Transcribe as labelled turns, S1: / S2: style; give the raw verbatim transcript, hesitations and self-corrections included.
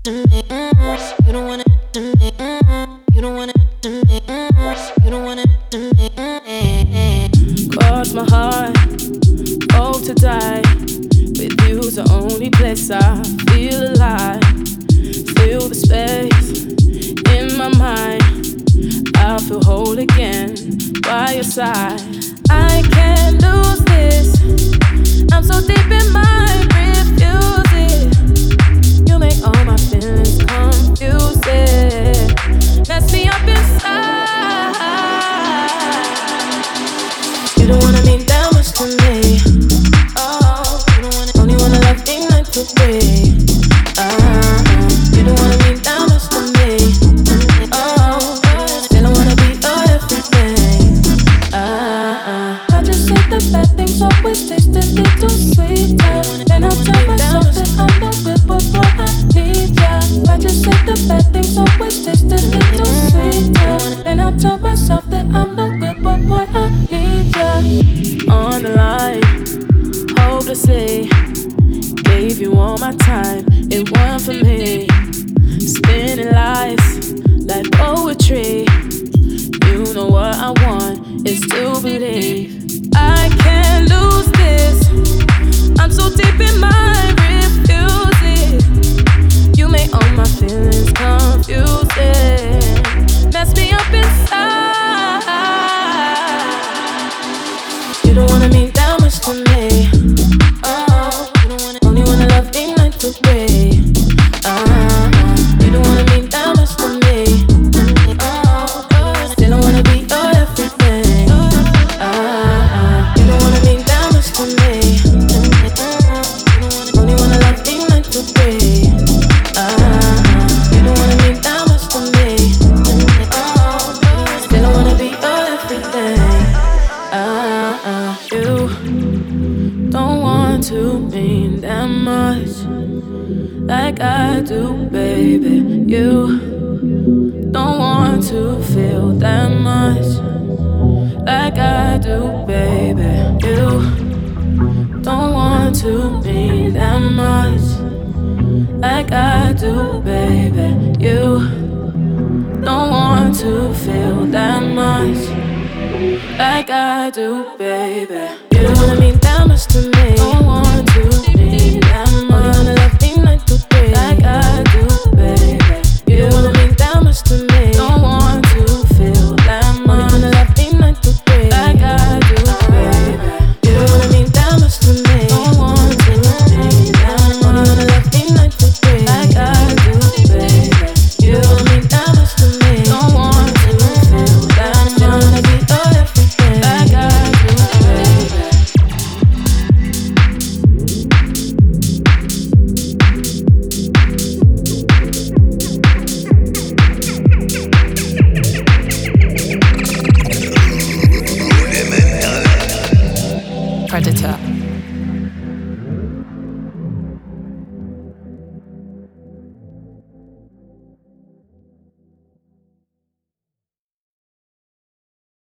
S1: to me. You don't wanna to me. You don't wanna to me. You don't wanna to me.
S2: Cross my heart, hope to die. With you's the only place I feel alive. Feel the space in my mind. I feel whole again by your side. I can't lose this. I'm so deep in my refuse it. You make all my feelings confusing. Mess me up inside. You don't wanna mean that much to me. Oh, you don't wanna, only wanna love me night to day. Uh, you don't wanna mean that much to me. Oh, still I wanna be your everything. Uh, I just say the bad things always taste a little sweeter. Then I'll tell myself that I'm not with what boy I need ya. I just say the bad things always taste a little sweeter. Then I'll tell myself that I'm not with what boy I need ya. On the line, hopelessly gave you all my time, it wasn't for me. Spinning lies like poetry. You know what I want is to believe. I can't lose this. I'm so deep in my refusing. You make all my feelings confusing. Mess me up inside. You don't wanna mean that much to me. Oh, you don't wanna, only wanna love me night to day. Uh, you don't wanna mean that much to me. Oh, still I wanna be your everything. Uh, you don't wanna mean that much to me. Only wanna love me night to day. Uh, you don't wanna mean that much to me. Oh, still I wanna be your everything. Uh, you don't want to mean that much like I do, baby. You don't want to feel that much like I do, baby. You don't want to mean that much like I do, baby. You don't want to feel that much like I do, baby. You don't wanna mean that much to me.